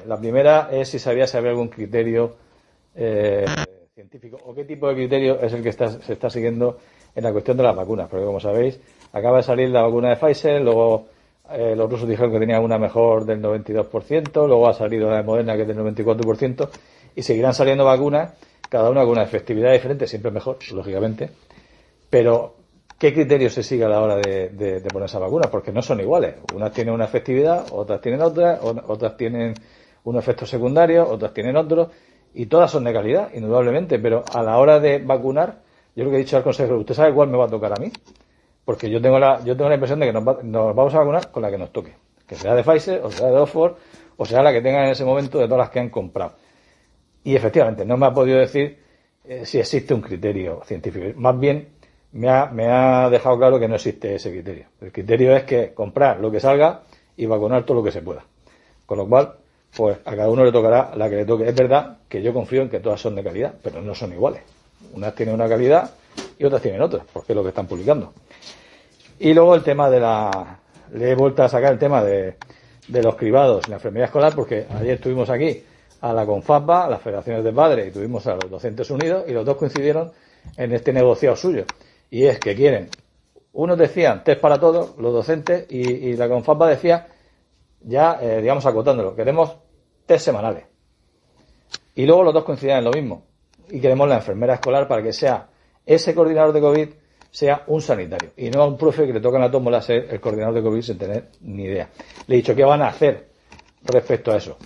La primera es si sabía si había algún criterio científico o qué tipo de criterio es el que se está siguiendo en la cuestión de las vacunas. Porque, como sabéis, acaba de salir la vacuna de Pfizer, luego los rusos dijeron que tenía una mejor del 92%, luego ha salido la de Moderna, que es del 94%, y seguirán saliendo vacunas, cada una con una efectividad diferente, siempre mejor, lógicamente. Pero, ¿qué criterio se sigue a la hora de poner esa vacuna? Porque no son iguales. Unas tienen una efectividad, otras tienen otras, otras tienen un efecto secundario, otras tienen otros, y todas son de calidad, indudablemente. Pero a la hora de vacunar, yo lo que he dicho al consejero, ¿usted sabe cuál me va a tocar a mí? Porque yo tengo la impresión de que nos vamos a vacunar con la que nos toque. Que sea de Pfizer, o sea de Oxford, o sea la que tengan en ese momento de todas las que han comprado. Y efectivamente, no me ha podido decir si existe un criterio científico. Más bien, me ha dejado claro que no existe ese criterio. El criterio es que comprar lo que salga y vacunar todo lo que se pueda. Con lo cual, pues a cada uno le tocará la que le toque. Es verdad que yo confío en que todas son de calidad, pero no son iguales. Unas tienen una calidad y otras tienen otras, porque es lo que están publicando. Y luego el tema le he vuelto a sacar el tema de los cribados en la enfermería escolar, porque ayer estuvimos aquí a la CONFAPA, a las federaciones de padres, y tuvimos a los docentes unidos, y los dos coincidieron en este negociado suyo. Y es que quieren, unos decían test para todos, los docentes, y la CONFAPA decía, ya, digamos, acotándolo, queremos test semanales. Y luego los dos coincidían en lo mismo. Y queremos la enfermera escolar para que sea ese coordinador de COVID, sea un sanitario. Y no a un profe que le toca en la tómbola ser el coordinador de COVID sin tener ni idea. Le he dicho, ¿qué van a hacer respecto a eso?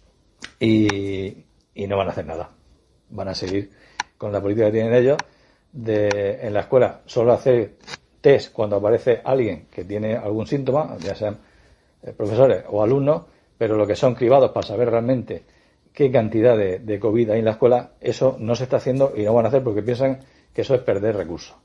Y no van a hacer nada. Van a seguir con la política que tienen ellos en la escuela solo hacer test cuando aparece alguien que tiene algún síntoma, ya sean profesores o alumnos, pero lo que son cribados para saber realmente qué cantidad de COVID hay en la escuela, eso no se está haciendo y no van a hacer porque piensan que eso es perder recursos.